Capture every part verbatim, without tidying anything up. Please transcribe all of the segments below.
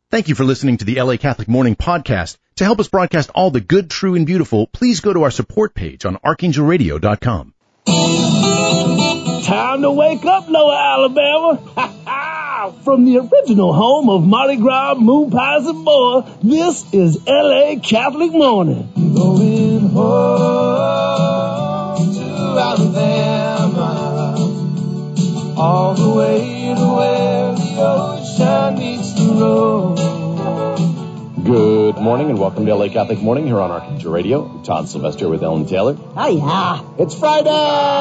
Thank you for listening to the L A Catholic Morning Podcast. To help us broadcast all the good, true, and beautiful, please go to our support page on archangel radio dot com. Time to wake up, Lower Alabama. From the original home of Mardi Gras, moon pies, and more, this is L A Catholic Morning. Going home to Alabama, all the way to where the ocean meets the road. Good morning and welcome to L A Catholic Morning here on Archangel Radio. I'm Todd Sylvester with Ellen Taylor. Oh, yeah. It's Friday!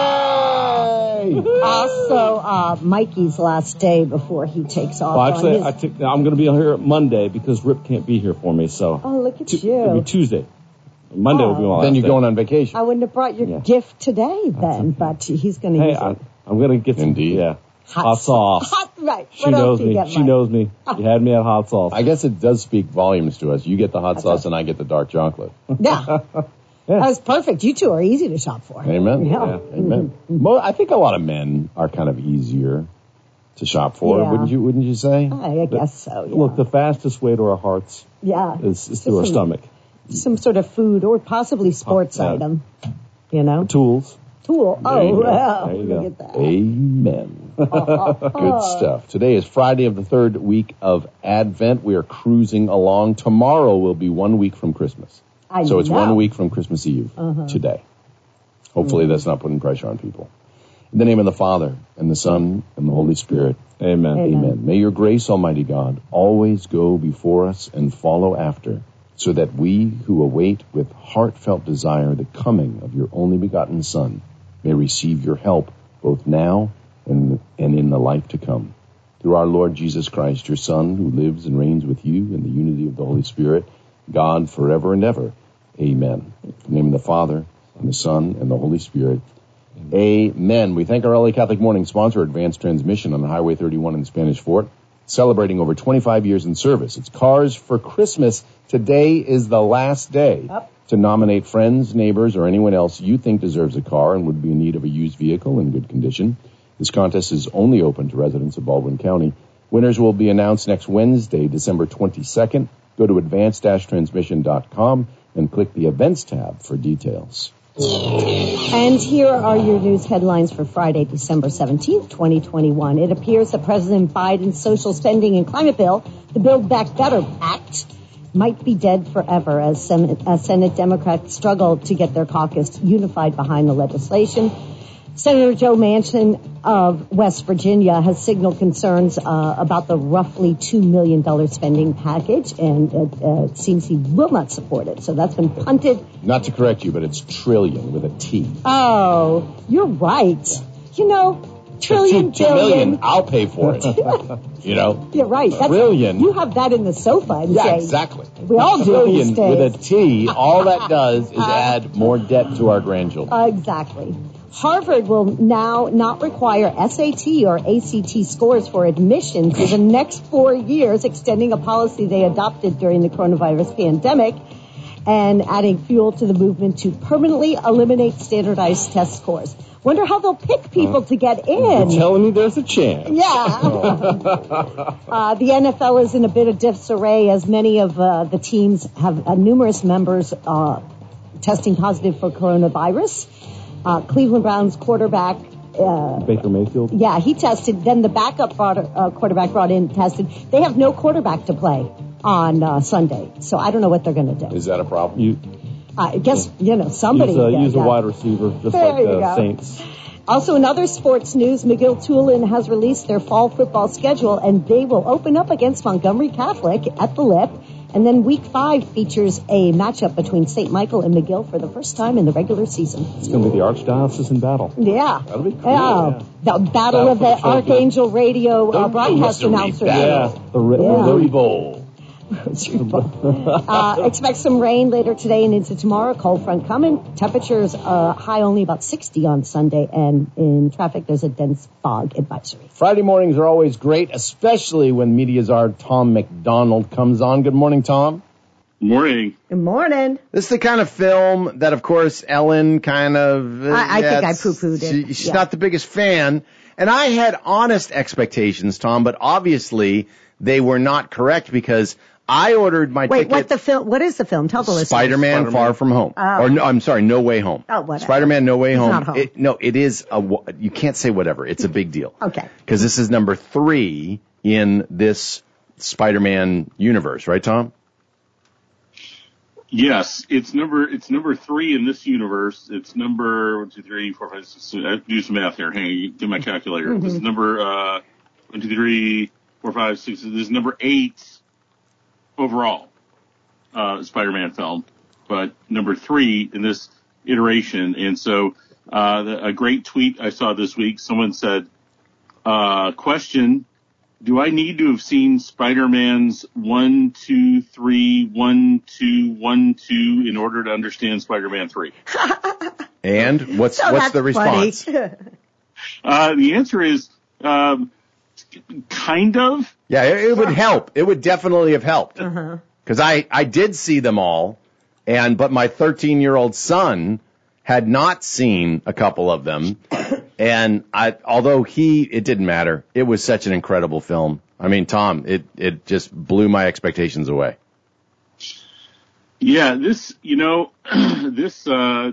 Also, uh, Mikey's last day before he takes off. Well, actually, on his... I t- I'm going to be here Monday because Rip can't be here for me, so... Oh, look at t- you. It'll be Tuesday. Monday oh. will be my last Then you're day. going on vacation. I wouldn't have brought your yeah. gift today then, okay. But he's going to hey, use I, it. I'm going to get some... Indeed. Yeah. Hot, hot sauce. Hot, right. She what knows else do you me. get, She Mike? knows me. You had me at hot sauce. I guess it does speak volumes to us. You get the hot That's sauce right. and I get the dark chocolate. Yeah. yeah. That was perfect. You two are easy to shop for. Amen. Yeah. Yeah. Amen. Well, I think a lot of men are kind of easier to shop for, Yeah. wouldn't you? Wouldn't you say? I guess so, yeah. Look, the fastest way to our hearts yeah. is, is through our some, stomach. Some sort of food or possibly sports Oh, yeah. item, you know? Tools. Tool. There Oh, you go. well, There you look go. at that. Amen. Good stuff. Today is Friday of the third week of Advent. We are cruising along. Tomorrow will be one week from Christmas. I so it's know. one week from Christmas Eve Uh-huh. today. Hopefully Mm-hmm. that's not putting pressure on people. In the name of the Father, and the Son, and the Holy Spirit. Amen. Amen. Amen. May your grace, Almighty God, always go before us and follow after, so that we who await with heartfelt desire the coming of your only begotten Son may receive your help both now and, and in the life to come. Through our Lord Jesus Christ, your Son, who lives and reigns with you in the unity of the Holy Spirit, God forever and ever. Amen. In the name of the Father, and the Son, and the Holy Spirit. Amen. We thank our L A Catholic Morning sponsor, Advanced Transmission on Highway thirty-one in Spanish Fort, celebrating over twenty-five years in service. It's Cars for Christmas. Today is the last day Yep. to nominate friends, neighbors, or anyone else you think deserves a car and would be in need of a used vehicle in good condition. This contest is only open to residents of Baldwin County. Winners will be announced next Wednesday, December twenty-second. Go to advanced dash transmission dot com and click the Events tab for details. And here are your news headlines for Friday, December seventeenth, twenty twenty-one. It appears that President Biden's social spending and climate bill, the Build Back Better Act, might be dead forever as Senate, as Senate Democrats struggle to get their caucus unified behind the legislation. Senator Joe Manchin of West Virginia has signaled concerns uh, about the roughly two million dollars spending package, and it, uh, it seems he will not support it. So that's been punted. Not to correct you, but it's trillion with a T. Oh, you're right. You know, trillion, two, two billion. million, I'll pay for it. You know? You're right. That's, Trillion. You have that in the sofa and Yeah, say, exactly. We all do Trillion these days. with a T, all that does is add more debt to our grandchildren. Uh, exactly. Harvard will now not require S A T or A C T scores for admission for the next four years, extending a policy they adopted during the coronavirus pandemic and adding fuel to the movement to permanently eliminate standardized test scores. Wonder how they'll pick people to get in. You're telling me there's a chance. Yeah. uh, the N F L is in a bit of disarray as many of uh, the teams have uh, numerous members uh, testing positive for coronavirus. Uh, Cleveland Browns quarterback, uh, Baker Mayfield. yeah, he tested. Then the backup brought, uh, quarterback brought in tested. They have no quarterback to play on uh, Sunday, so I don't know what they're going to do. Is that a problem? You I guess, you know, somebody. use, a, yeah, use yeah. a wide receiver, just There like you the go. Saints. Also, in other sports news, McGill-Tulane has released their fall football schedule, and they will open up against Montgomery Catholic at the Lip. And then week five features a matchup between Saint Michael and McGill for the first time in the regular season. It's going to be the Archdiocesan battle. Yeah. That'll be cool. Yeah. Yeah. The Battle Battle of for the the trophy. Archangel Radio uh, broadcast Rosary announcer. battle. Yeah, the ri- Yeah. Rosary Bowl. uh, expect some rain later today and into tomorrow. Cold front coming. Temperatures uh, high only about sixty on Sunday, and in traffic there's a dense fog advisory. Friday mornings are always great, especially when media czar Tom McDonald comes on. Good morning, Tom. Morning. Good morning. This is the kind of film that, of course, Ellen kind of... Uh, I- I think yeah, I poo-pooed it. She, she's Yeah. not the biggest fan. And I had honest expectations, Tom, but obviously they were not correct because I ordered my Wait, ticket. what the film? What is the film? Tell the listeners. Spider-Man, Spider-Man. Far From Home. Oh. Or no, I'm sorry, No Way Home. Oh, whatever. Spider-Man, No Way It's Home. not home. It, no, it is a. You can't say whatever. It's a big deal. Okay. Because this is number three in this Spider-Man universe, right, Tom? Yes, it's number it's number three in this universe. It's number one, two, three, four, five, six. I have to do some math here. Hang on, get my calculator. Mm-hmm. This is number uh, one, two, three, four, five, six. This is number eight overall uh, Spider-Man film, but number three in this iteration. And so, uh, the, a great tweet I saw this week. Someone said, uh, "Question: do I need to have seen Spider-Man's one, two, three, one, two, one, two in order to understand Spider-Man three?" And what's So what's that's the response? funny. uh, the answer is um, kind of. Yeah, it, it would help. It would definitely have helped. Uh-huh. Because I, I did see them all, and but my thirteen-year-old son had not seen a couple of them. And I, although he, it didn't matter. It was such an incredible film. I mean, Tom, it, it just blew my expectations away. Yeah, this, you know, this, uh,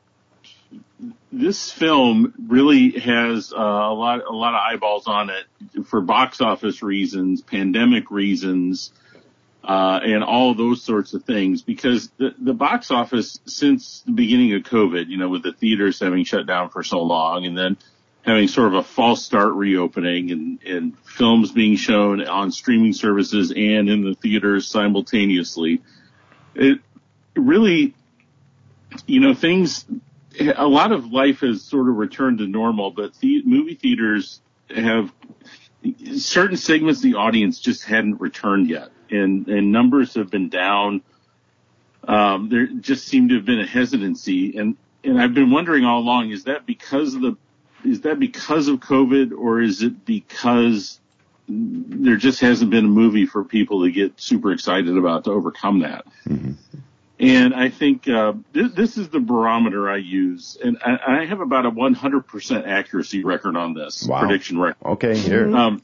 this film really has uh, a lot, a lot of eyeballs on it for box office reasons, pandemic reasons, uh, and all those sorts of things, because the, the box office since the beginning of COVID, you know, with the theaters having shut down for so long and then having sort of a false start reopening and, and films being shown on streaming services and in the theaters simultaneously, it really, you know, things, a lot of life has sort of returned to normal, but the movie theaters have certain segments of the audience just hadn't returned yet. And, and numbers have been down. Um, there just seemed to have been a hesitancy. And, and I've been wondering all along, is that because of the, is that because of COVID, or is it because there just hasn't been a movie for people to get super excited about to overcome that? Mm-hmm. And I think, uh, this, this is the barometer I use. And I, I have about a one hundred percent accuracy record on this. Wow. Prediction record. Okay, here. Um,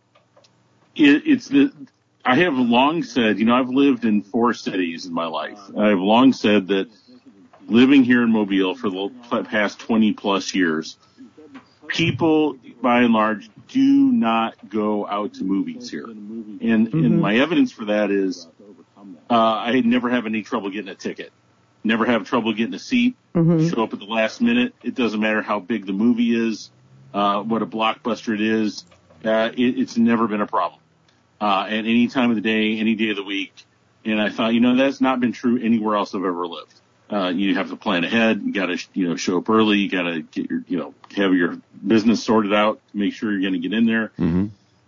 it, it's the, I have long said, you know, I've lived in four cities in my life. I've long said that living here in Mobile for the past twenty plus years, people by and large do not go out to movies here. And, mm-hmm. and my evidence for that is, uh, I never have any trouble getting a ticket. Never have trouble getting a seat. Mm-hmm. Show up at the last minute. It doesn't matter how big the movie is, uh, what a blockbuster it is. Uh, it, it's never been a problem. Uh, at any time of the day, any day of the week. And I thought, you know, that's not been true anywhere else I've ever lived. Uh, you have to plan ahead. You got to, you know, show up early. You got to get your, you know, have your business sorted out to make sure you're going to get in there. Mm-hmm.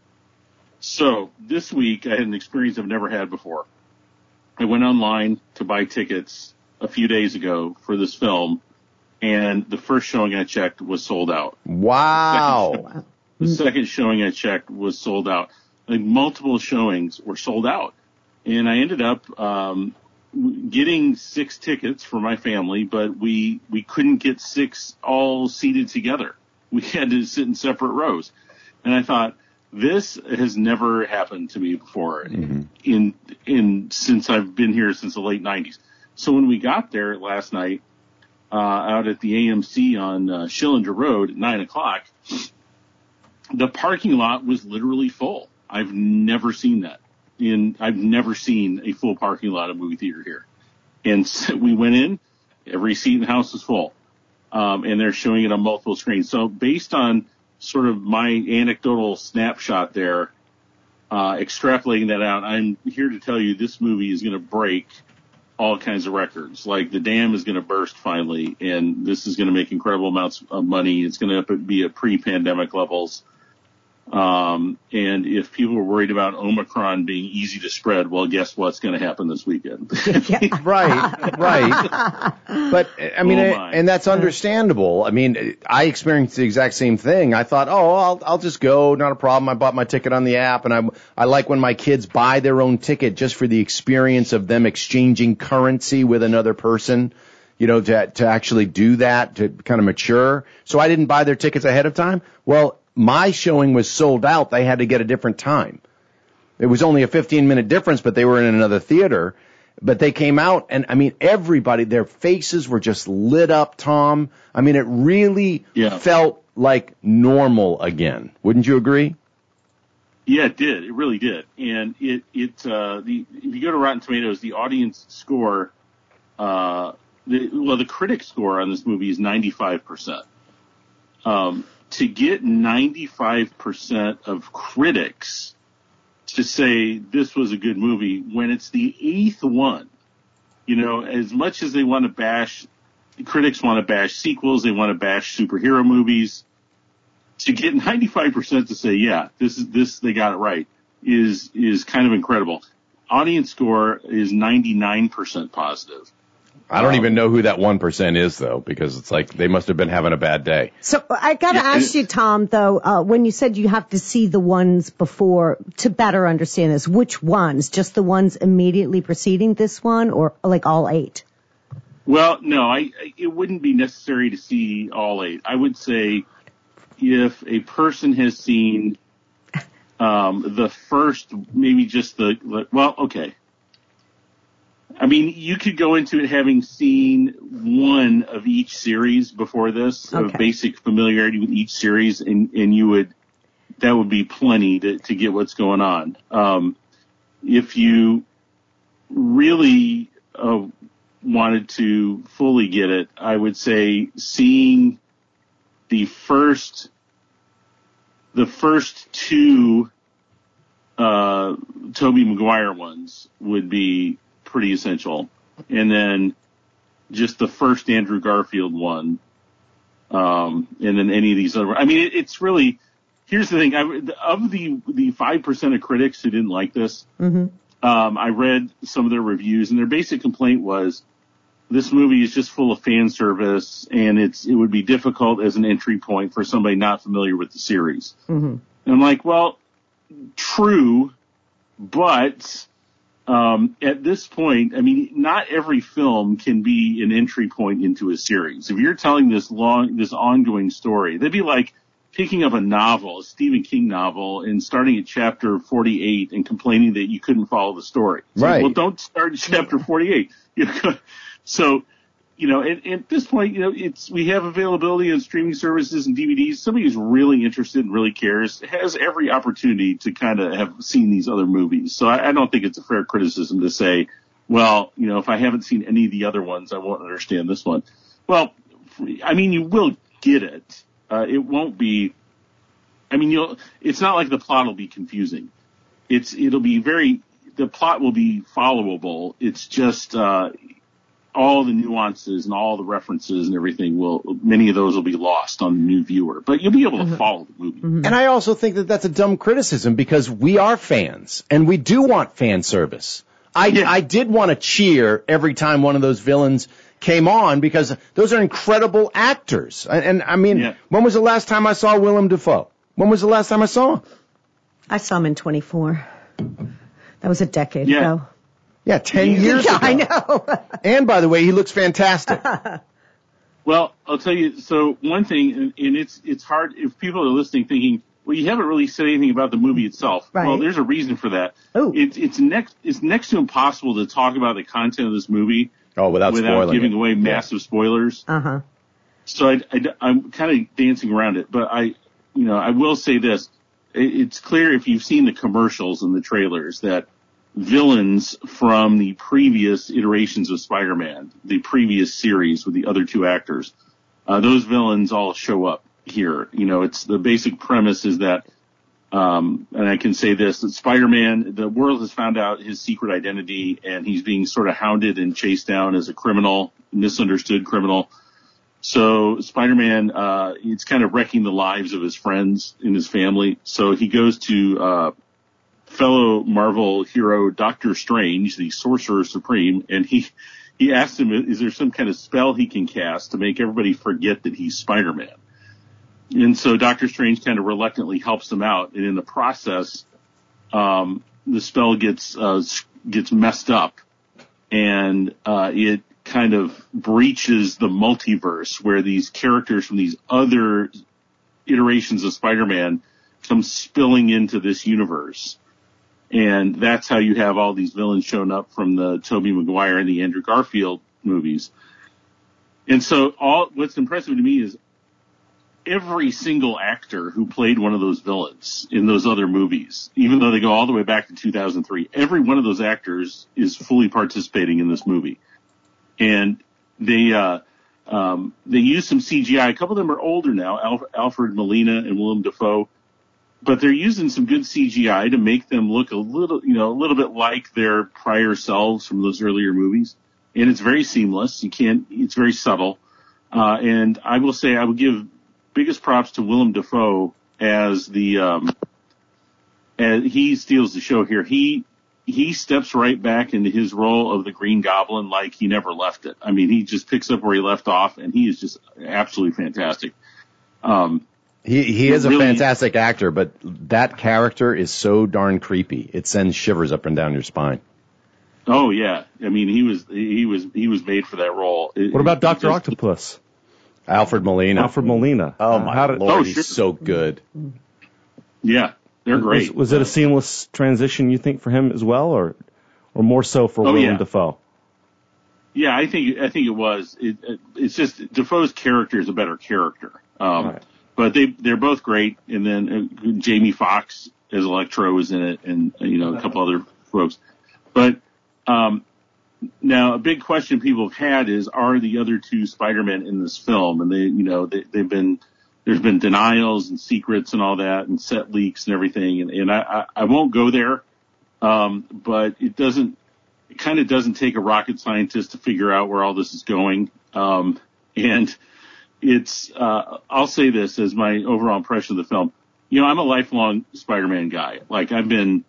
So this week I had an experience I've never had before. I went online to buy tickets a few days ago for this film, and the first showing I checked was sold out. Wow. The second, show, the second showing I checked was sold out. Like multiple showings were sold out. And I ended up, um, getting six tickets for my family, but we, we couldn't get six all seated together. We had to sit in separate rows. And I thought, this has never happened to me before mm-hmm. in, in, since I've been here since the late nineties. So when we got there last night, uh, out at the A M C on, uh, Schillinger Road at nine o'clock, the parking lot was literally full. I've never seen that. In I've never seen a full parking lot of movie theater here. And so we went in, every seat in the house is full. Um, and they're showing it on multiple screens. So based on sort of my anecdotal snapshot there, uh, extrapolating that out, I'm here to tell you this movie is going to break all kinds of records. Like the dam is going to burst finally, and this is going to make incredible amounts of money. It's going to be at pre-pandemic levels. Um, and if people were worried about Omicron being easy to spread, well, guess what's going to happen this weekend? Right, right. But I mean, oh and that's understandable. I mean, I experienced the exact same thing. I thought, oh, I'll, I'll just go. Not a problem. I bought my ticket on the app, and I, I like when my kids buy their own ticket just for the experience of them exchanging currency with another person. You know, to, to actually do that, to kind of mature. So I didn't buy their tickets ahead of time. Well, my showing was sold out. They had to get a different time. It was only a fifteen minute difference, but they were in another theater. But they came out, and I mean, everybody, their faces were just lit up, Tom. I mean, it really yeah. felt like normal again. Wouldn't you agree? Yeah, it did. It really did. And it, it, uh, the, if you go to Rotten Tomatoes, the audience score, uh, the, well, the critic score on this movie is ninety-five percent. Um, to get ninety-five percent of critics to say this was a good movie when it's the eighth one, you know, as much as they want to bash, critics want to bash sequels, they want to bash superhero movies, to get ninety-five percent to say, yeah, this is, this, they got it right is, is kind of incredible. Audience score is ninety-nine percent positive. I don't um, even know who that one percent is, though, because it's like they must have been having a bad day. So I got to yeah, ask you, Tom, though, uh, when you said you have to see the ones before to better understand this, which ones? Just the ones immediately preceding this one, or like all eight? Well, no, I, it wouldn't be necessary to see all eight. I would say if a person has seen um, the first, maybe just the, well, okay. I mean, you could go into it having seen one of each series before this, okay. of basic familiarity with each series, and, and you would, that would be plenty to, to get what's going on. Um, if you really uh, wanted to fully get it, I would say seeing the first, the first two uh, Tobey Maguire ones would be pretty essential. And then just the first Andrew Garfield one. Um, and then any of these other, I mean, it, it's really, here's the thing. I, of the, the five percent of critics who didn't like this, mm-hmm. um, I read some of their reviews, and their basic complaint was this movie is just full of fan service, and it's, it would be difficult as an entry point for somebody not familiar with the series. Mm-hmm. And I'm like, well, true, but, Um, at this point, I mean, not every film can be an entry point into a series. If you're telling this long, this ongoing story, that'd be like picking up a novel, a Stephen King novel, and starting at chapter forty-eight and complaining that you couldn't follow the story. So, right. Well, don't start at chapter forty-eight. So, you know, and, and at this point, you know, it's, we have availability on streaming services and D V Ds. Somebody who's really interested and really cares has every opportunity to kind of have seen these other movies. So I, I don't think it's a fair criticism to say, well, you know, if I haven't seen any of the other ones, I won't understand this one. Well, I mean, you will get it. Uh, it won't be, I mean, you'll, it's not like the plot will be confusing. It's, it'll be very, the plot will be followable. It's just, uh, all the nuances and all the references and everything will, many of those will be lost on the new viewer, but you'll be able to mm-hmm. follow the movie. Mm-hmm. And I also think that that's a dumb criticism because we are fans and we do want fan service. I, yeah. I did want to cheer every time one of those villains came on because those are incredible actors. And, and I mean, yeah. when was the last time I saw Willem Dafoe? When was the last time I saw him? I saw him in twenty-four. That was a decade yeah. ago. Yeah, ten years yeah, ago. I know. And by the way, he looks fantastic. Well, I'll tell you, so one thing, and, and it's it's hard if people are listening thinking, well, you haven't really said anything about the movie itself. Right. Well, there's a reason for that. Oh. It's it's next it's next to impossible to talk about the content of this movie oh, without, without giving it. away massive yeah. spoilers. Uh-huh. So I, I, I'm kind of dancing around it, but I, you know, I will say this. It, it's clear if you've seen the commercials and the trailers that villains from the previous iterations of Spider-Man, the previous series with the other two actors, uh, those villains all show up here. You know, it's the basic premise is that, um, and I can say this, that Spider-Man, the world has found out his secret identity and he's being sort of hounded and chased down as a criminal, misunderstood criminal. So Spider-Man, uh, it's kind of wrecking the lives of his friends and his family. So he goes to, uh, fellow Marvel hero Doctor Strange, the Sorcerer Supreme, and he he asked him, is there some kind of spell he can cast to make everybody forget that he's Spider-Man? And so Doctor Strange kind of reluctantly helps him out, and in the process, um, the spell gets uh, gets messed up, and uh, it kind of breaches the multiverse where these characters from these other iterations of Spider-Man come spilling into this universe. And that's how you have all these villains showing up from the Tobey Maguire and the Andrew Garfield movies. And so all what's impressive to me is every single actor who played one of those villains in those other movies, even though they go all the way back to two thousand three, every one of those actors is fully participating in this movie. And they, uh, um, they use some C G I. A couple of them are older now, Alf- Alfred Molina and Willem Dafoe, but they're using some good C G I to make them look a little, you know, a little bit like their prior selves from those earlier movies. And it's very seamless. You can't, it's very subtle. Uh, and I will say I would give biggest props to Willem Dafoe as the, um, as he steals the show here. He, he steps right back into his role of the Green Goblin like he never left it. I mean, he just picks up where he left off, and he is just absolutely fantastic. Um, he, he is really, a fantastic actor, but that character is so darn creepy. It sends shivers up and down your spine. Oh yeah. I mean, he was, he was, he was made for that role. What about Doctor Octopus? Alfred Molina. Alfred Molina. Oh my How did, Lord, oh, he's sure. so good. Yeah, they're great. Was, was it a seamless transition, you think, for him as well, or or more so for oh, Willem yeah. Dafoe? Yeah, I think I think it was. It, it, it's just Dafoe's character is a better character, um, right. but they they're both great. And then uh, Jamie Foxx as Electro is in it, and you know a couple other folks. But um, now a big question people have had is: are the other two Spider-Men in this film? And they, you know, they, they've been there's been denials and secrets and all that, and set leaks and everything. And, and I, I, I won't go there, um, but it doesn't. It kind of doesn't take a rocket scientist to figure out where all this is going. Um, and it's, uh, I'll say this as my overall impression of the film. You know, I'm a lifelong Spider-Man guy. Like I've been,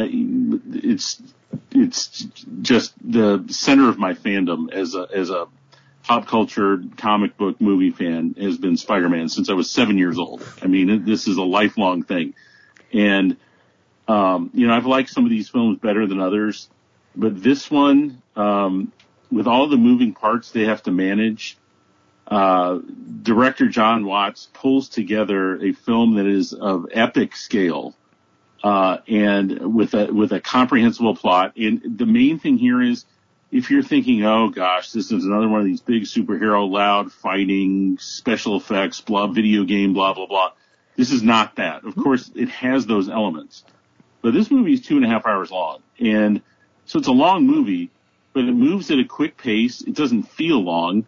it's, it's just the center of my fandom as a, as a pop culture comic book movie fan has been Spider-Man since I was seven years old. I mean, this is a lifelong thing. And, um, you know, I've liked some of these films better than others. But this one, um, with all the moving parts they have to manage, uh, director John Watts pulls together a film that is of epic scale, uh, and with a, with a comprehensible plot. And the main thing here is, if you're thinking, oh gosh, this is another one of these big superhero, loud fighting, special effects, blah, video game, blah, blah, blah. This is not that. Of course, it has those elements. But this movie is two and a half hours long. And so it's a long movie, but it moves at a quick pace. It doesn't feel long.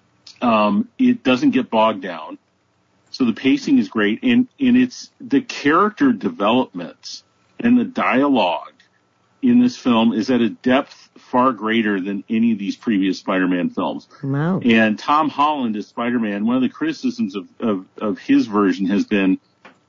Um, it doesn't get bogged down. So the pacing is great. And, and it's the character developments and the dialogue in this film is at a depth far greater than any of these previous Spider-Man films. Wow. And Tom Holland as Spider-Man, one of the criticisms of, of, of his version has been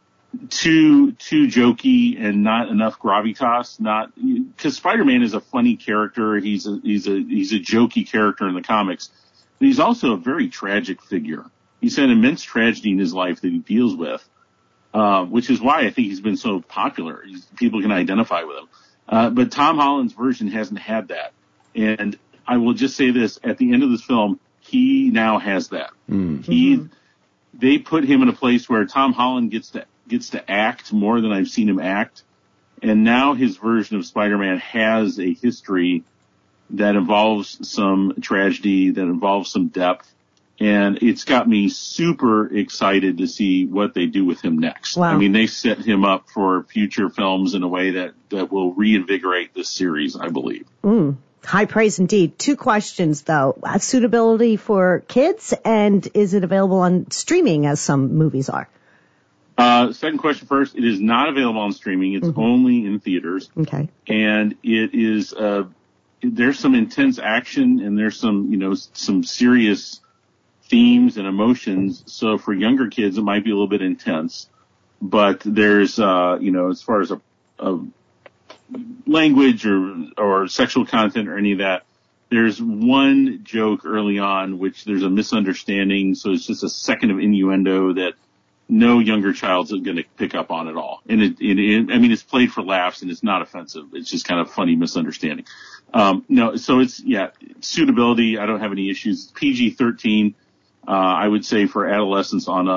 too too jokey and not enough gravitas. Not because Spider-Man is a funny character. He's a he's a he's a jokey character in the comics, but he's also a very tragic figure. He's had immense tragedy in his life that he deals with, uh, which is why I think he's been so popular. He's, people can identify with him. Uh, but Tom Holland's version hasn't had that, and I will just say this: at the end of this film, he now has that. Mm. He mm-hmm. They put him in a place where Tom Holland gets to gets to act more than I've seen him act. And now his version of Spider-Man has a history that involves some tragedy, that involves some depth. And it's got me super excited to see what they do with him next. Wow. I mean, they set him up for future films in a way that, that will reinvigorate this series, I believe. Mm. High praise indeed. Two questions, though. Uh, suitability for kids, and is it available on streaming as some movies are? Uh, second question first. It is not available on streaming. It's mm-hmm. only in theaters. Okay. And it is, uh, there's some intense action and there's some, you know, some serious themes and emotions. So for younger kids, it might be a little bit intense, but there's, uh, you know, as far as a, a language or, or sexual content or any of that, there's one joke early on, which there's a misunderstanding. So it's just a second of innuendo that no younger child's going to pick up on at all. And it, it, it, I mean, it's played for laughs and it's not offensive. It's just kind of funny misunderstanding. Um, no, so it's, yeah, suitability. I don't have any issues. P G thirteen, uh, I would say for adolescents on up.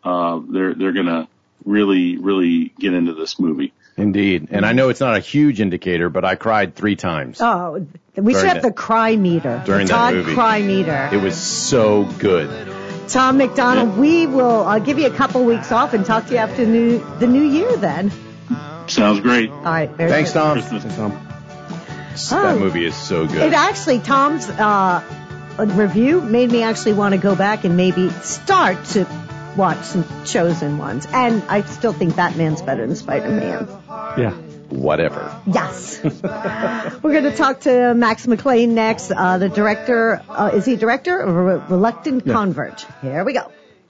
uh, they're they're going to really, really get into this movie. Indeed. And I know it's not a huge indicator, but I cried three times. Oh, we should have that, the cry meter. During the that Todd movie. cry meter. It was so good. Tom McDonald, yeah. we will uh, give you a couple weeks off and talk to you after new, the new year then. Sounds great. All right. Very Thanks, good. Tom. Thanks, Tom. That oh. movie is so good. It actually, Tom's uh, review made me actually want to go back and maybe start to watch some chosen ones. And I still think Batman's better than Spider-Man. Yeah. Whatever. Yes. We're going to talk to Max McLean next, uh, the director. Uh, is he director of a Reluctant yeah. Convert? Here we go.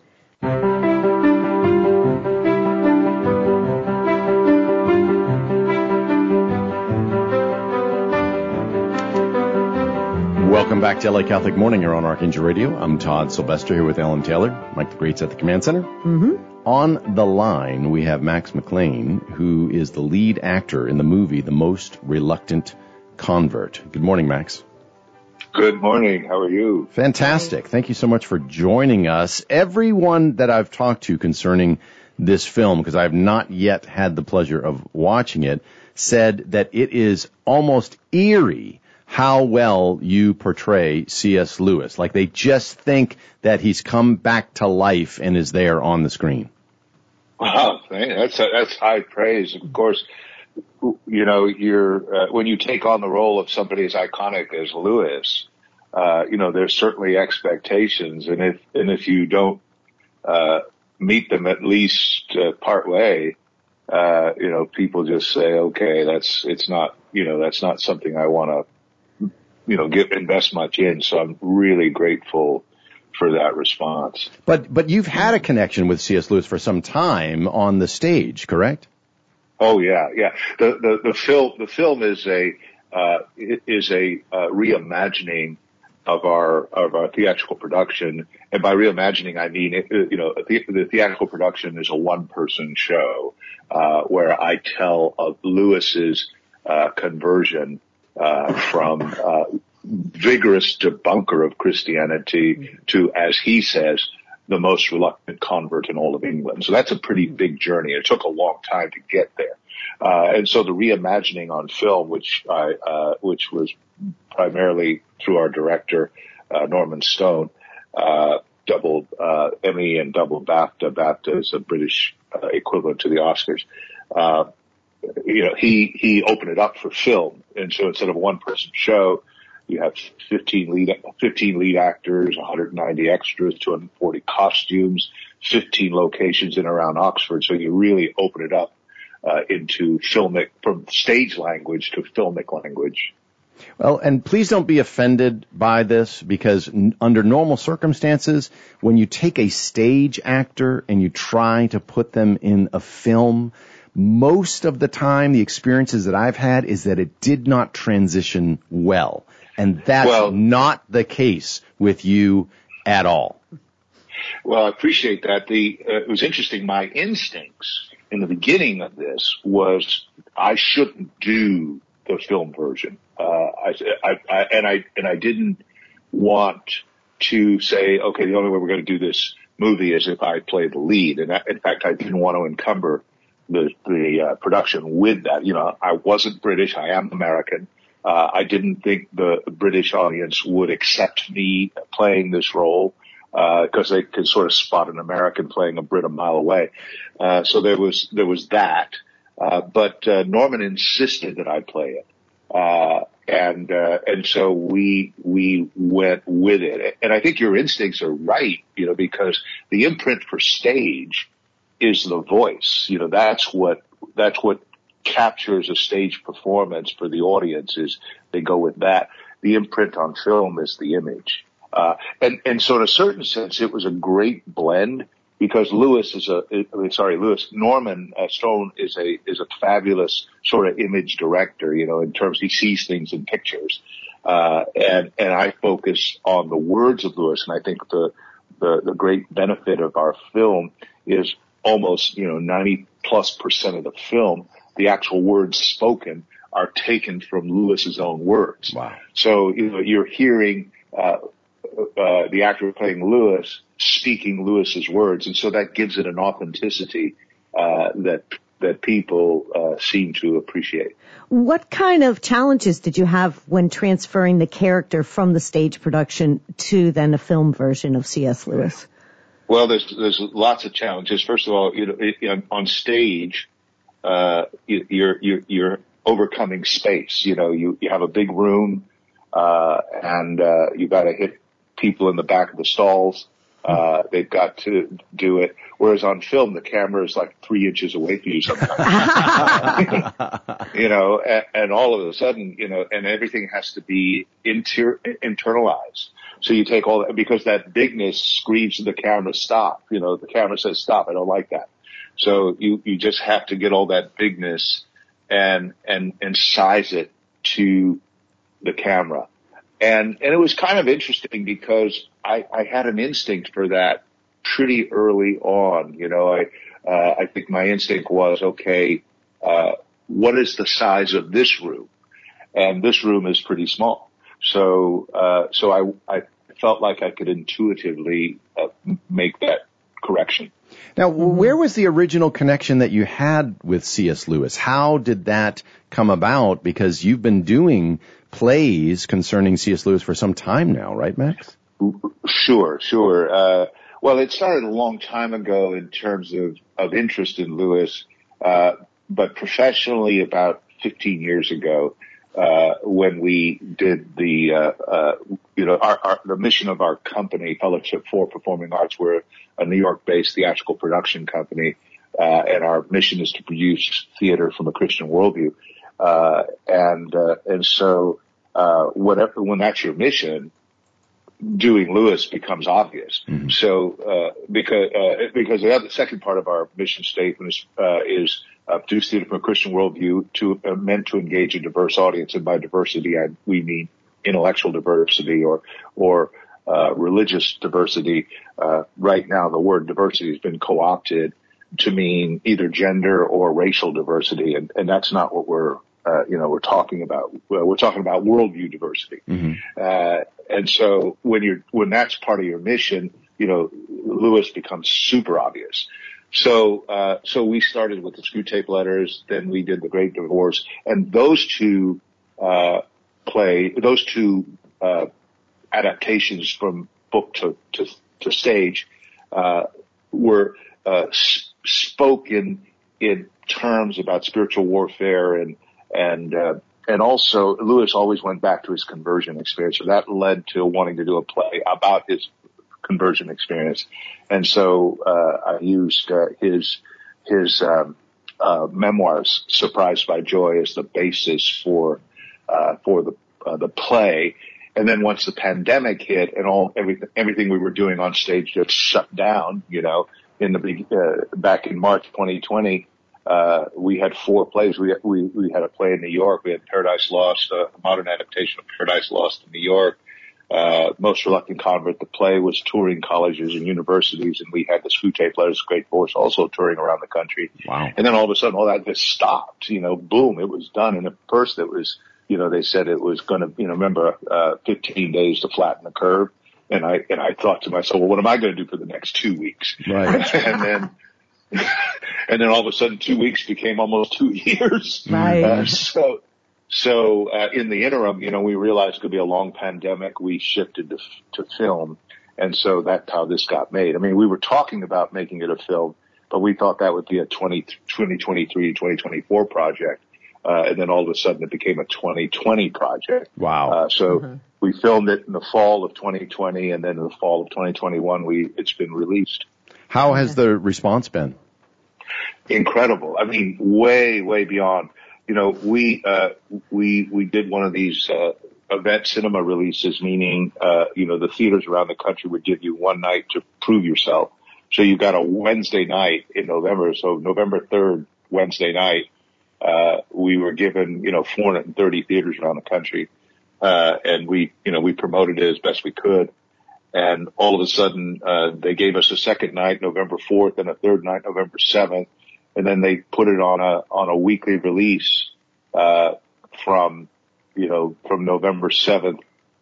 Welcome back to L A Catholic Morning here on Archangel Radio. I'm Todd Sylvester here with Ellen Taylor, Mike the Great's at the Command Center. Mm-hmm. On the line, we have Max McLean, who is the lead actor in the movie The Most Reluctant Convert. Good morning, Max. Good morning. How are you? Fantastic. Thank you so much for joining us. Everyone that I've talked to concerning this film, because I have not yet had the pleasure of watching it, said that it is almost eerie how well you portray C S. Lewis. Like they just think that he's come back to life and is there on the screen. Wow, that's that's high praise. Of course, you know, you're uh, when you take on the role of somebody as iconic as Lewis, uh, you know, there's certainly expectations, and if and if you don't uh, meet them at least uh, part way, uh, you know, people just say, okay, that's it's not, you know, that's not something I want to. you know, get, invest much in. So I'm really grateful for that response. But, but you've had a connection with C S. Lewis for some time on the stage, correct? Oh yeah, yeah. The, the, the film, the film is a, uh, is a, uh, reimagining of our, of our theatrical production. And by reimagining, I mean, it, you know, the, the theatrical production is a one person show, uh, where I tell of Lewis's, uh, conversion Uh, from, uh, vigorous debunker of Christianity to, as he says, the most reluctant convert in all of England. So that's a pretty big journey. It took a long time to get there. Uh, and so the reimagining on film, which I, uh, which was primarily through our director, uh, Norman Stone, uh, double, uh, Emmy and double BAFTA. BAFTA is a British uh, equivalent to the Oscars. Uh, You know, he, he opened it up for film. And so instead of a one person show, you have fifteen lead, fifteen lead actors, one hundred ninety extras, two hundred forty costumes, fifteen locations in and around Oxford. So you really open it up, uh, into filmic, from stage language to filmic language. Well, and please don't be offended by this, because n- under normal circumstances, when you take a stage actor and you try to put them in a film, most of the time, the experiences that I've had is that it did not transition well. And that's well, not the case with you at all. Well, I appreciate that. The, uh, it was interesting. My instincts in the beginning of this was I shouldn't do the film version. Uh, I, I, I, and I, and I didn't want to say, okay, the only way we're going to do this movie is if I play the lead. And I, in fact, I didn't want to encumber the, the, uh, production with that. You know, I wasn't British. I am American. Uh, I didn't think the British audience would accept me playing this role, uh, cause they could sort of spot an American playing a Brit a mile away. Uh, so there was, there was that. Uh, but, uh, Norman insisted that I play it. Uh, and, uh, and so we, we went with it. And I think your instincts are right, you know, because the imprint for stage is the voice. You know, that's what, that's what captures a stage performance for the audience, is they go with that. The imprint on film is the image. Uh, and, and so in a certain sense, it was a great blend, because Lewis is a, I mean, sorry, Lewis, Norman uh, Stone is a, is a fabulous sort of image director, you know, in terms he sees things in pictures. Uh, and, and I focus on the words of Lewis. And I think the, the, the great benefit of our film is almost, you know, ninety plus percent of the film, the actual words spoken are taken from Lewis's own words. Wow. So, you know, you're hearing, uh, uh, the actor playing Lewis speaking Lewis's words, and so that gives it an authenticity uh, that that people uh, seem to appreciate. What kind of challenges did you have when transferring the character from the stage production to then a film version of C S. Lewis? Well, there's there's lots of challenges. First of all, you know, it, on stage, uh, you, you're you're you're overcoming space. You know, you you have a big room, uh, and uh, you got to hit people in the back of the stalls. Uh, they've got to do it. Whereas on film, the camera is like three inches away from you sometimes. you know, and, and all of a sudden, you know, and everything has to be inter- internalized. So you take all that, because that bigness screams to the camera, stop. You know, the camera says, stop. I don't like that. So you, you just have to get all that bigness and, and, and size it to the camera. And, and it was kind of interesting because I, I had an instinct for that pretty early on. You know, I, uh, I think my instinct was, okay, uh, what is the size of this room? And this room is pretty small. So, uh, so I, I felt like I could intuitively uh, make that correction. Now, where was the original connection that you had with C S. Lewis? How did that come about? Because you've been doing plays concerning C S. Lewis for some time now, right, Max? Sure, sure. Uh, well, it started a long time ago in terms of, of interest in Lewis, uh, but professionally about fifteen years ago, uh, when we did the, uh, uh, you know, our, our, the mission of our company, Fellowship for Performing Arts. We're a New York-based theatrical production company, uh, and our mission is to produce theater from a Christian worldview. Uh, and, uh, and so, uh, whatever, when that's your mission, doing Lewis becomes obvious. Mm-hmm. So, uh, because, uh, because the other, second part of our mission statement is, uh, is, uh, produce theater from a Christian worldview to, uh, meant to engage a diverse audience. And by diversity, I, we mean intellectual diversity or, or, uh, religious diversity. Uh, right now the word diversity has been co-opted to mean either gender or racial diversity. And, and that's not what we're, uh, you know, we're talking about. We're talking about worldview diversity. Mm-hmm. Uh, and so when you're, when that's part of your mission, you know, Lewis becomes super obvious. So, uh, so we started with the Screwtape Letters, then we did The Great Divorce, and those two, uh, play, those two, uh, adaptations from book to, to, to stage, uh, were, uh, s- spoken in terms about spiritual warfare and, and, uh, and also Lewis always went back to his conversion experience. So that led to wanting to do a play about his conversion experience. And so, uh, I used, uh, his, his, um, uh, memoirs, Surprised by Joy, as the basis for, uh, for the, uh, the play. And then once the pandemic hit and all, everything, everything we were doing on stage just shut down, you know, in the, uh, back in March twenty twenty, uh, we had four plays. We, we, we had a play in New York. We had Paradise Lost, a modern adaptation of Paradise Lost in New York. Uh, Most Reluctant Convert, the play, was touring colleges and universities, and we had the Screwtape Letters, Great Divorce, also touring around the country. Wow. And then all of a sudden all that just stopped, you know, boom, it was done. And at first it was, you know, they said it was going to, you know, remember, uh, fifteen days to flatten the curve. And I, and I thought to myself, well, what am I going to do for the next two weeks? Right. and then, and then all of a sudden two weeks became almost two years. Right. Uh, so, so, uh, in the interim, you know, we realized it could be a long pandemic. We shifted to, to film. And so that's how this got made. I mean, we were talking about making it a film, but we thought that would be a twenty twenty-three, twenty twenty-four project. Uh, and then all of a sudden it became a twenty twenty project. Wow. Uh, so mm-hmm. we filmed it in the fall of twenty twenty, and then in the fall of twenty twenty-one, we, it's been released. How has the response been? Incredible. I mean, way, way beyond. You know, we, uh, we, we did one of these, uh, event cinema releases, meaning, uh, you know, the theaters around the country would give you one night to prove yourself. So you got a Wednesday night in November. So November third, Wednesday night, uh, we were given, you know, four hundred thirty theaters around the country. Uh, and we, you know, we promoted it as best we could. And all of a sudden, uh, they gave us a second night, November fourth, and a third night, November seventh. And then they put it on a, on a weekly release, uh, from, you know, from November seventh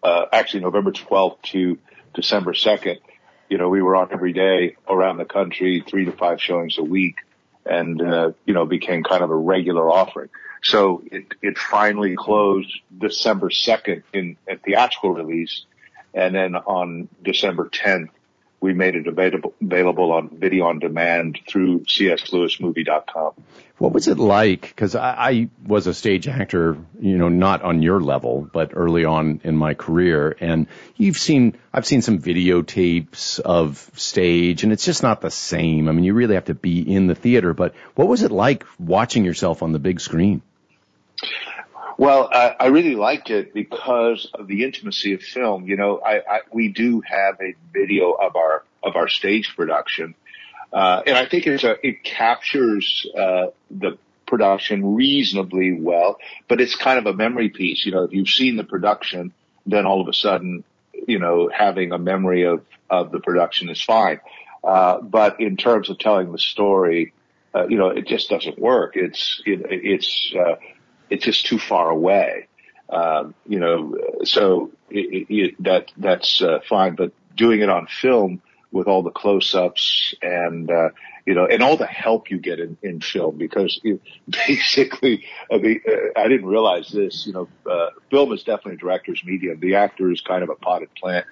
uh, actually November twelfth to December second, you know, we were on every day around the country, three to five showings a week, and, uh, you know, became kind of a regular offering. So it, it finally closed December second in a theatrical release. And then on December tenth, we made it available, available on video on demand through c s lewis movie dot com. What was it like? Because I, I was a stage actor, you know, not on your level, but early on in my career. And you've seen, I've seen some videotapes of stage, and it's just not the same. I mean, you really have to be in the theater. But what was it like watching yourself on the big screen? Well, I, I really liked it because of the intimacy of film. You know, I, I we do have a video of our of our stage production, uh, and I think it's a, it captures uh, the production reasonably well. But it's kind of a memory piece. You know, if you've seen the production, then all of a sudden, you know, having a memory of of the production is fine. Uh, but in terms of telling the story, uh, you know, it just doesn't work. It's it, it's uh, It's just too far away, um, you know. So it, it, that that's uh, fine. But doing it on film with all the close-ups and uh, you know, and all the help you get in, in film, because you, basically, I mean, uh, I didn't realize this. You know, uh, film is definitely a director's medium. The actor is kind of a potted plant.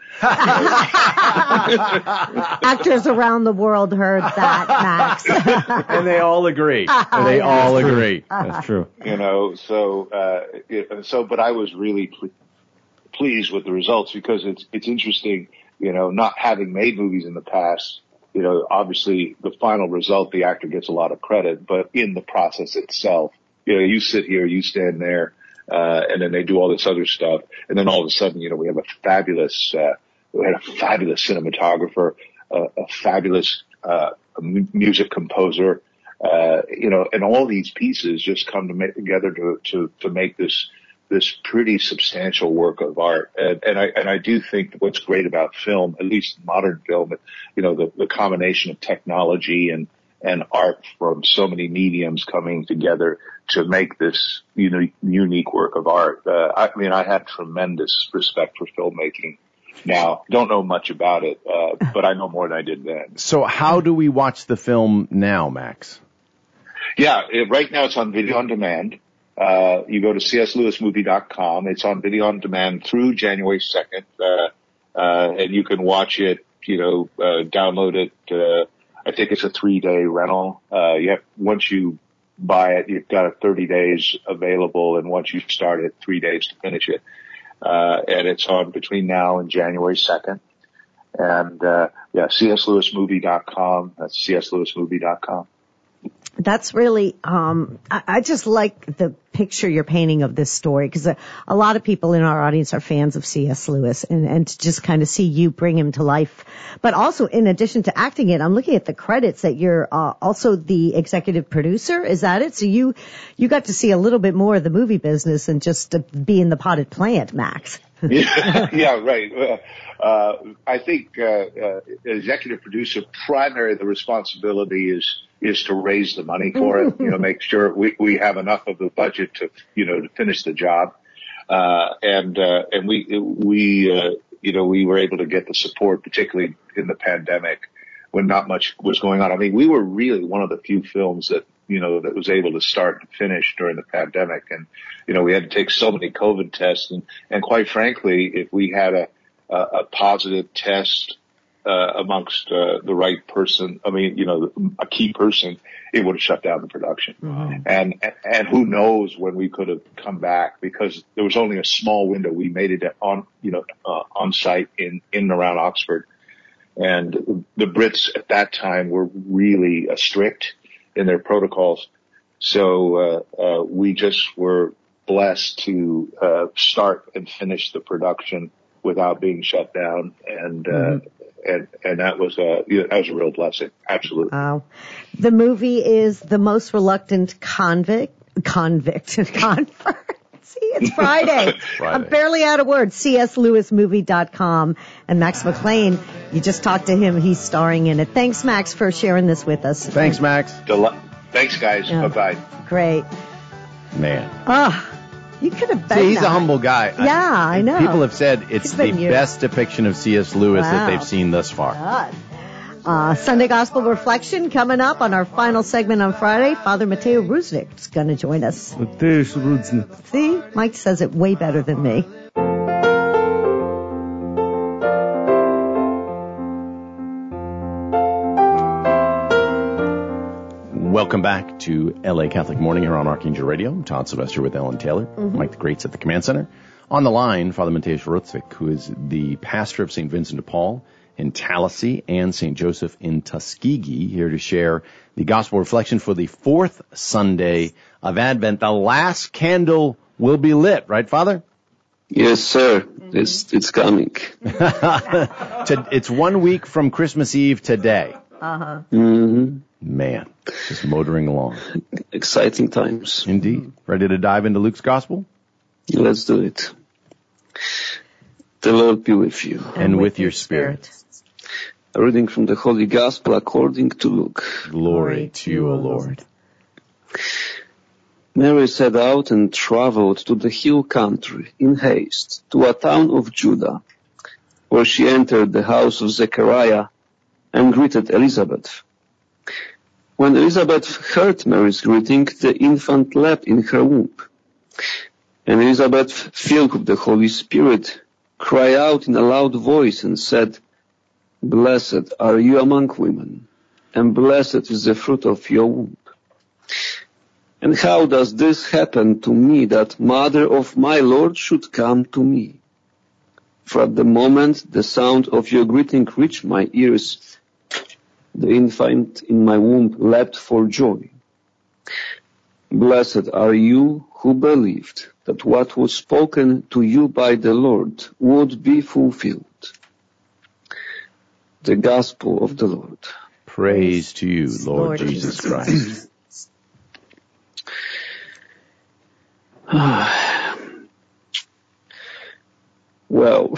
Actors around the world heard that, Max. And they all agree. They yeah. all agree. That's true. You know, so uh, it, so, but I was really pl- pleased with the results, because it's it's interesting. You know, not having made movies in the past, you know, obviously the final result, the actor gets a lot of credit, but in the process itself, you know, you sit here, you stand there, uh, and then they do all this other stuff. And then all of a sudden, you know, we have a fabulous, uh, we had a fabulous cinematographer, uh, a fabulous, uh, music composer, uh, you know, and all these pieces just come to make, together to, to, to make this, this pretty substantial work of art. And, and I, and I do think what's great about film, at least modern film, you know, the, the combination of technology and, and art from so many mediums coming together to make this, you know, unique work of art. Uh, I mean, I have tremendous respect for filmmaking. Now, don't know much about it, uh, but I know more than I did then. So how do we watch the film now, Max? Yeah, it, right now it's on video on demand. Uh, you go to c s lewis movie dot com. It's on video on demand through January second. Uh, uh, and you can watch it, you know, uh, download it. Uh, I think it's a three day rental. Uh, you have, once you buy it, you've got a thirty days available. And once you start it, three days to finish it. Uh, and it's on between now and January second. And, uh, yeah, c s lewis movie dot com. That's c s lewis movie dot com. That's really, um, I, I just like the picture you're painting of this story, because a, a lot of people in our audience are fans of C S. Lewis, and, and to just kind of see you bring him to life. But also, in addition to acting it, I'm looking at the credits that you're uh, also the executive producer. Is that it? So you, you got to see a little bit more of the movie business and just uh, be in the potted plant, Max. yeah, yeah, right. Uh, uh, I think uh, uh, executive producer, primary the responsibility is is to raise the money for it. You know, make sure we we have enough of the budget to you know to finish the job, uh, and uh, and we we uh, you know we were able to get the support, particularly in the pandemic when not much was going on. I mean, we were really one of the few films that you know that was able to start and finish during the pandemic, and you know we had to take so many COVID tests, and and quite frankly, if we had a a, a positive test uh, amongst uh, the right person, I mean, you know, a key person, it would have shut down the production. Mm-hmm. And and who knows when we could have come back, because there was only a small window. We made it on you know uh, on site in in and around Oxford, and the Brits at that time were really uh, strict in their protocols. So uh, uh, we just were blessed to uh, start and finish the production without being shut down, and uh, mm-hmm. and and that was a you know, that was a real blessing. Absolutely. Wow. The movie is The Most Reluctant Convict. Convict. Convert. See, it's Friday. Friday. I'm barely out of words. c s lewis movie dot com. And Max McLean, you just talked to him. He's starring in it. Thanks, Max, for sharing this with us. Thanks, Max. Del- Thanks, guys. Yeah. Bye-bye. Great. Man. Ah. You could have begged See, he's that. a humble guy. Yeah, I know. People have said it's the you. best depiction of C S. Lewis Wow. that they've seen thus far. God. Uh, Sunday Gospel Reflection coming up on our final segment on Friday. Father Mateo Rusnik is going to join us. Mateo Rusnik. See, Mike says it way better than me. Welcome back to L A Catholic Morning here on Archangel Radio. I'm Todd Sylvester with Ellen Taylor, mm-hmm. Mike the Greats at the Command Center. On the line, Father Mateusz Rocek, who is the pastor of Saint Vincent de Paul in Tallahassee and Saint Joseph in Tuskegee, here to share the gospel reflection for the fourth Sunday of Advent. The last candle will be lit, right, Father? Yes, sir. It's it's coming. It's one week from Christmas Eve today. Uh-huh. Mm-hmm. Man, just motoring along. Exciting times. Indeed. Ready to dive into Luke's gospel? Let's do it. The Lord be with you. And, and with, with your spirit. spirit. A reading from the Holy Gospel according to Luke. Glory to you, O Lord. Mary set out and traveled to the hill country in haste to a town of Judah, where she entered the house of Zechariah and greeted Elizabeth. When Elizabeth heard Mary's greeting, the infant leapt in her womb. And Elizabeth, filled with the Holy Spirit, cried out in a loud voice and said, "Blessed are you among women, and blessed is the fruit of your womb. And how does this happen to me, that mother of my Lord should come to me? For at the moment the sound of your greeting reached my ears, the infant in my womb leapt for joy. Blessed are you who believed that what was spoken to you by the Lord would be fulfilled." The Gospel of the Lord. Praise to you, Lord, Lord Jesus Christ. Well,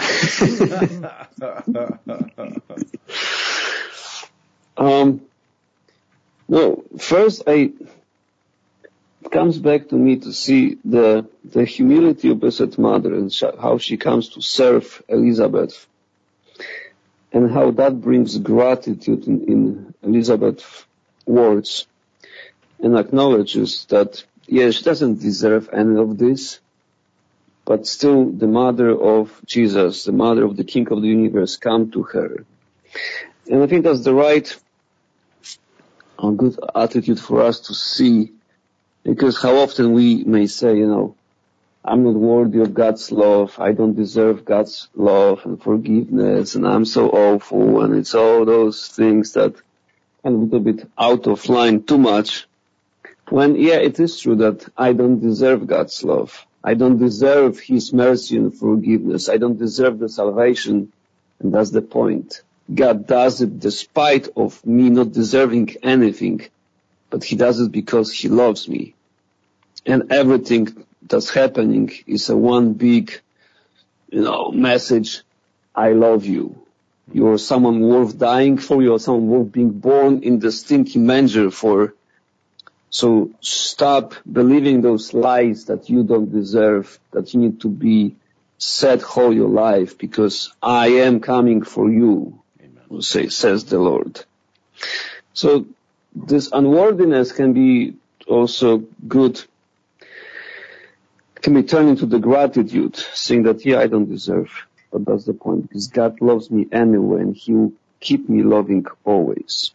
um, no, first I, it comes back to me to see the, the humility of Blessed Mother and sh- how she comes to serve Elizabeth, and how that brings gratitude in, in Elizabeth's words, and acknowledges that, yes, she doesn't deserve any of this, but still the mother of Jesus, the mother of the King of the universe, come to her. And I think that's the right, a good attitude for us to see, because how often we may say, you know, I'm not worthy of God's love, I don't deserve God's love and forgiveness, and I'm so awful, and it's all those things that are a little bit out of line too much. When, yeah, it is true that I don't deserve God's love. I don't deserve His mercy and forgiveness. I don't deserve the salvation, and that's the point. God does it despite of me not deserving anything, but He does it because He loves me. And everything that's happening is a one big, you know, message. I love you. You're someone worth dying for. You're someone worth being born in the stinky manger for. So stop believing those lies that you don't deserve, that you need to be set whole your life, because I am coming for you, Amen. Say, says the Lord. So this unworthiness can be also good, can be turned into the gratitude, saying that, yeah, I don't deserve, but that's the point, because God loves me anyway, and He will keep me loving always.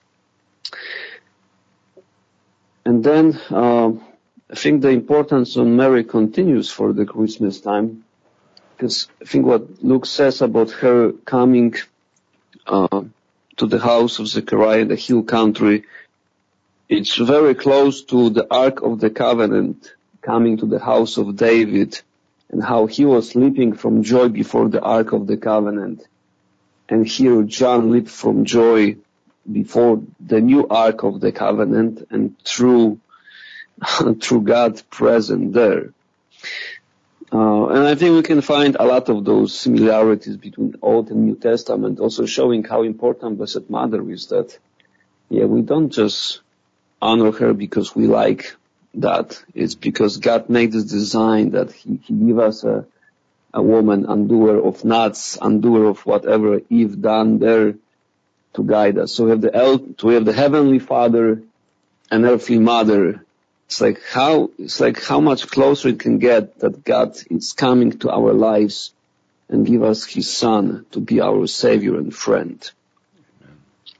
And then uh, I think the importance of Mary continues for the Christmas time, because I think what Luke says about her coming uh, to the house of Zechariah in the hill country, it's very close to the Ark of the Covenant, coming to the house of David, and how he was leaping from joy before the Ark of the Covenant. And here John leaped from joy before the new Ark of the Covenant, and through, through God present there. Uh, and I think we can find a lot of those similarities between Old and New Testament, also showing how important Blessed Mother is, that, yeah, we don't just honor her because we like that. It's because God made this design that He, he give us a, a woman, undoer of nuts, undoer of whatever Eve done there to guide us. So we have the El, we have the Heavenly Father and earthly Mother. It's like how, it's like how much closer it can get that God is coming to our lives and give us His Son to be our Savior and friend. Amen.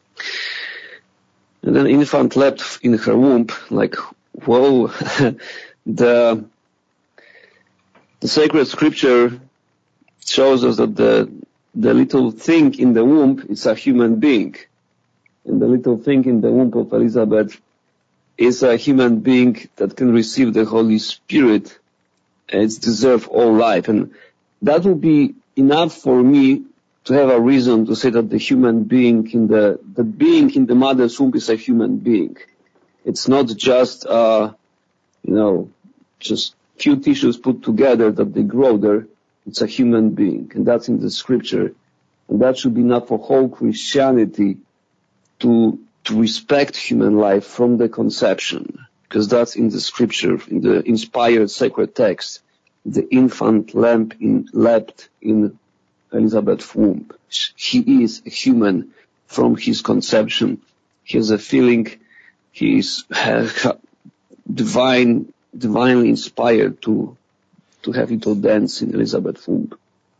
And then infant leapt in her womb, like, whoa, the, the sacred scripture shows us that the, the little thing in the womb is a human being. And the little thing in the womb of Elizabeth is a human being that can receive the Holy Spirit and it's deserve all life. And that will be enough for me to have a reason to say that the human being in the, the being in the mother's womb is a human being. It's not just, uh, you know, just few tissues put together that they grow there. It's a human being. And that's in the scripture. And that should be enough for whole Christianity to, to respect human life from the conception. Because that's in the scripture, in the inspired sacred text. The infant lamb in, leapt in Elizabeth's womb. He is a human from his conception. He has a feeling. He is uh, divine, divinely inspired to to have it all dance in Elizabeth's womb.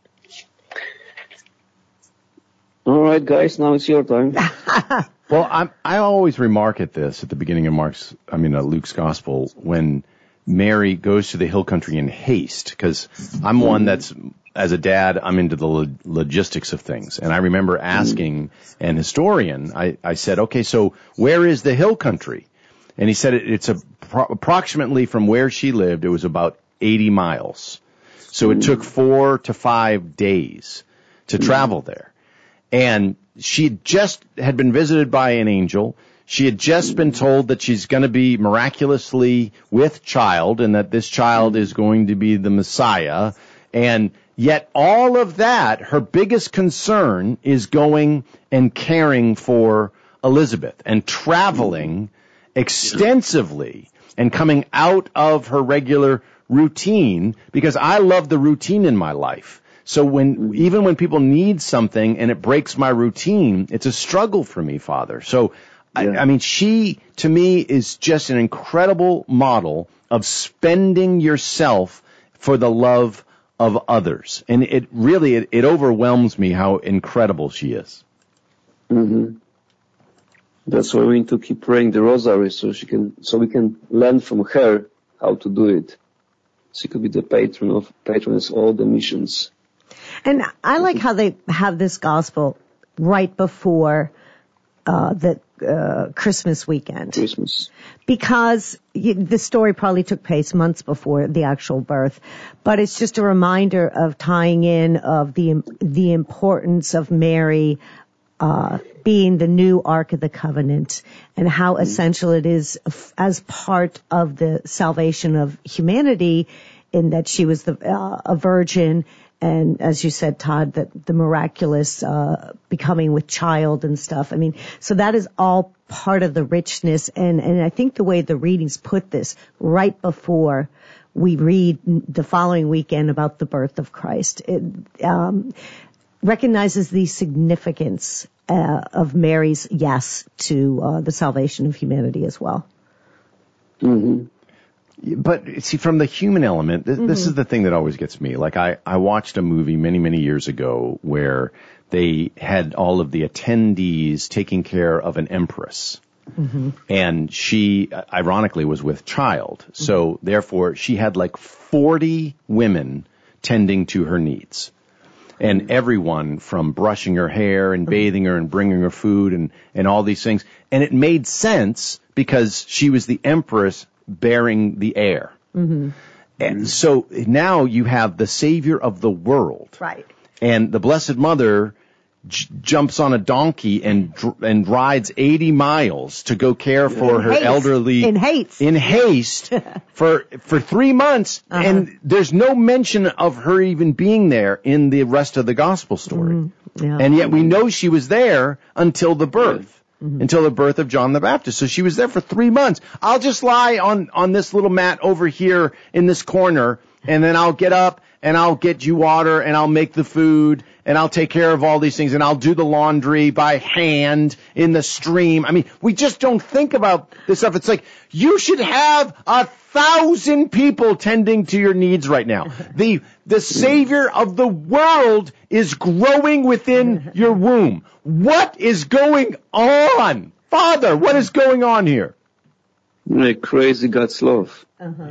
All right, guys, now it's your time. Well, I'm, I always remark at this at the beginning of Mark's, I mean, uh, Luke's gospel when Mary goes to the hill country in haste, because I'm one that's, as a dad, I'm into the lo- logistics of things. And I remember asking an historian, I, I said, okay, so where is the hill country? And he said it, it's a, pro- approximately from where she lived, it was about eighty miles. So it took four to five days to travel there. And she just had been visited by an angel. She had just been told that she's going to be miraculously with child and that this child is going to be the Messiah. And yet all of that, her biggest concern is going and caring for Elizabeth and traveling extensively and coming out of her regular routine, because I love the routine in my life. So when, even when people need something and it breaks my routine, it's a struggle for me, Father. So, yeah. I, I mean, she, to me, is just an incredible model of spending yourself for the love of others. And it really, it, it overwhelms me how incredible she is. Mm-hmm. That's why we need to keep praying the rosary so she can, so we can learn from her how to do it. She could be the patron of, patroness of all the missions. And I like how they have this gospel right before uh the uh Christmas weekend. Christmas. Because you, the story probably took place months before the actual birth, but it's just a reminder of tying in of the the importance of Mary uh being the new Ark of the Covenant and how mm-hmm. essential it is as part of the salvation of humanity, in that she was the uh, a virgin. And as you said, Todd, that the miraculous uh becoming with child and stuff. I mean, so that is all part of the richness. And, and I think the way the readings put this right before we read the following weekend about the birth of Christ, it um recognizes the significance uh, of Mary's yes to uh, the salvation of humanity as well. Mm-hmm. But see, from the human element, th- mm-hmm. this is the thing that always gets me. Like I, I watched a movie many, many years ago where they had all of the attendees taking care of an empress. Mm-hmm. And she, ironically, was with child. Mm-hmm. So therefore, she had like forty women tending to her needs. And everyone from brushing her hair and bathing her and bringing her food and, and all these things. And it made sense because she was the empress bearing the heir. Mm-hmm. And so now you have the savior of the world. Right. And the Blessed Mother j- jumps on a donkey and dr- and rides eighty miles to go care for in her haste. elderly in haste in haste for for three months, uh-huh. and there's no mention of her even being there in the rest of the gospel story. Mm-hmm. Yeah. And yet we know she was there until the birth. mm-hmm. until the birth of John the Baptist. So she was there for three months. I'll just lie on, on this little mat over here in this corner, and then I'll get up and I'll get you water and I'll make the food and I'll take care of all these things and I'll do the laundry by hand in the stream. I mean, we just don't think about this stuff. It's like you should have a thousand people tending to your needs right now. The, the Savior of the world is growing within your womb. What is going on? Father, what is going on here? Like crazy God's love. Uh-huh.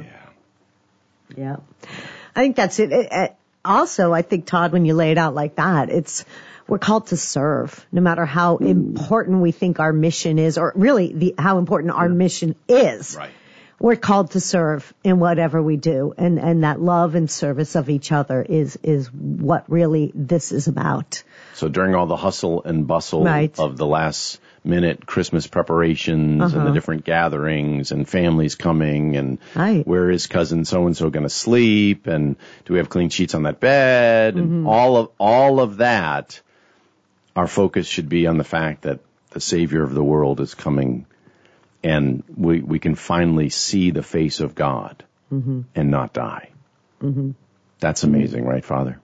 Yeah. Yeah. I think that's it. It, it. Also, I think, Todd, when you lay it out like that, it's, we're called to serve, no matter how mm. important we think our mission is, or really the, how important our yeah. mission is. Right. We're called to serve in whatever we do. And, and that love and service of each other is, is what really this is about. So during all the hustle and bustle right. of the last minute Christmas preparations uh-huh. and the different gatherings and families coming and right. where is cousin so-and-so going to sleep and do we have clean sheets on that bed mm-hmm. and all of, all of that, our focus should be on the fact that the Savior of the world is coming and we, we can finally see the face of God mm-hmm. and not die. Mm-hmm. That's amazing, right, Father?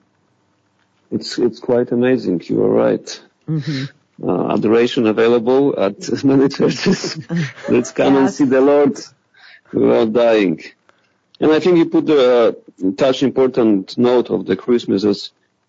It's, it's quite amazing. You are right. Mm-hmm. Uh, adoration available at many churches. Let's come yes. and see the Lord without dying. And I think you put the uh, touch important note of the Christmas as,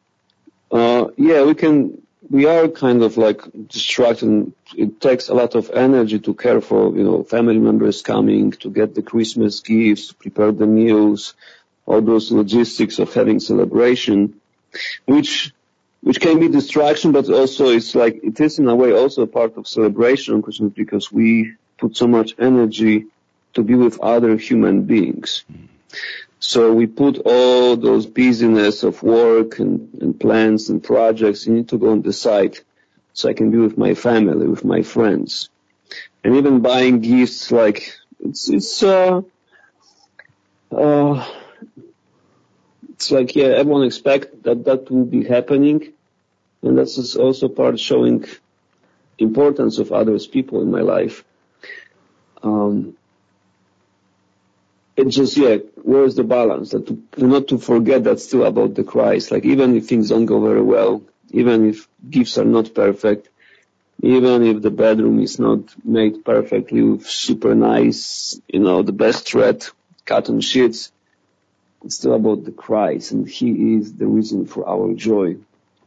uh, yeah, we can, we are kind of like distracted. It takes a lot of energy to care for, you know, family members coming, to get the Christmas gifts, to prepare the meals, all those logistics of having celebration, which which can be distraction, but also it's like, it is in a way also a part of celebration on Christmas because we put so much energy to be with other human beings. So we put all those busyness of work and, and plans and projects, you need to go on the side so I can be with my family, with my friends. And even buying gifts, like, it's, it's, uh, uh, it's like, yeah, everyone expects that that will be happening. And that's also part showing importance of others people in my life. Um, it's just, yeah, where's the balance? That to, not to forget that still about the Christ. Like even if things don't go very well, even if gifts are not perfect, even if the bedroom is not made perfectly with super nice, you know, the best thread, cotton sheets, it's still about the Christ, and He is the reason for our joy.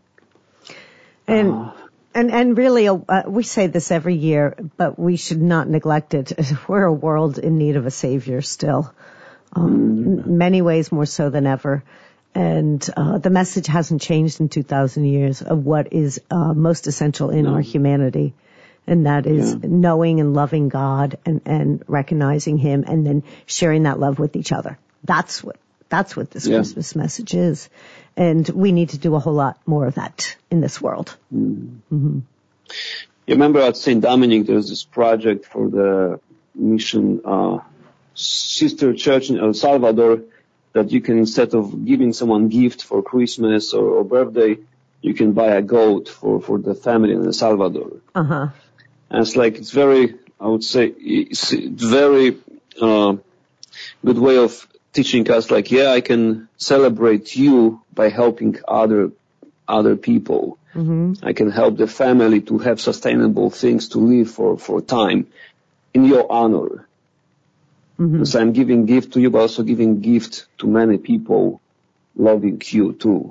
And uh, and and really, uh, we say this every year, but we should not neglect it. We're a world in need of a Savior still, um, mm. in many ways more so than ever. And uh, the message hasn't changed in two thousand years of what is uh, most essential in no. our humanity. And that is yeah. knowing and loving God and, and recognizing Him and then sharing that love with each other. That's what, that's what this yeah. Christmas message is. And we need to do a whole lot more of that in this world. Mm. Mm-hmm. You remember at Saint Dominic, there's this project for the mission, uh, sister church in El Salvador that you can, instead of giving someone gift for Christmas or, or birthday, you can buy a goat for, for the family in El Salvador. Uh-huh. And it's like, it's very, I would say, it's very, uh, good way of teaching us, like, yeah, I can celebrate you by helping other, other people. Mm-hmm. I can help the family to have sustainable things to live for, for time in your honor. Mm-hmm. So I'm giving gift to you, but also giving gift to many people loving you too.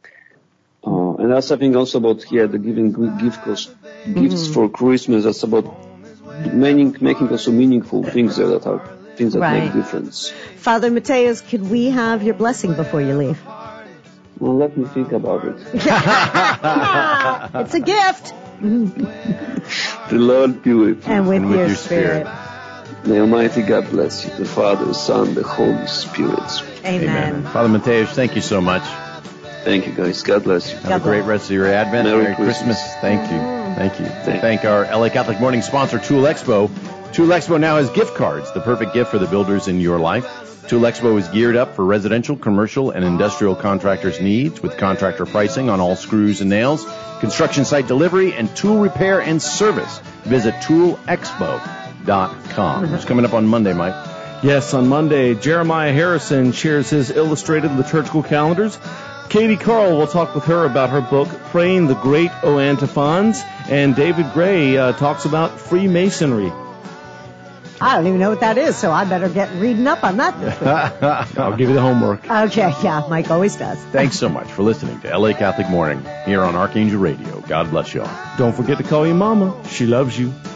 Uh, and that's something also about, yeah, the giving gift, mm-hmm. gifts for Christmas. That's about making, making also meaningful things there that are things that right. make difference. Father Mateusz, could we have your blessing before you leave? Well, let me think about it. It's a gift. The Lord be with you. And with, and with your, your spirit. spirit. May Almighty God bless you, the Father, Son, the Holy Spirit. Amen. Amen. Father Mateusz, thank you so much. Thank you, guys. God bless you. Have God a great rest of your Advent. Merry, Merry Christmas. Christmas. Thank you. Thank you. Thank, Thank our L A Catholic Morning sponsor, Tool Expo. Tool Expo now has gift cards, the perfect gift for the builders in your life. Tool Expo is geared up for residential, commercial, and industrial contractors' needs with contractor pricing on all screws and nails, construction site delivery, and tool repair and service. visit tool expo dot com. It's coming up on Monday, Mike. Yes, on Monday, Jeremiah Harrison shares his illustrated liturgical calendars. Katie Carl will talk with her about her book, Praying the Great O Antiphons, and David Gray uh, talks about Freemasonry. I don't even know what that is, so I better get reading up on that this week. I'll give you the homework. Okay, yeah, Mike always does. Thanks so much for listening to L A Catholic Morning here on Archangel Radio. God bless you all. Don't forget to call your mama. She loves you.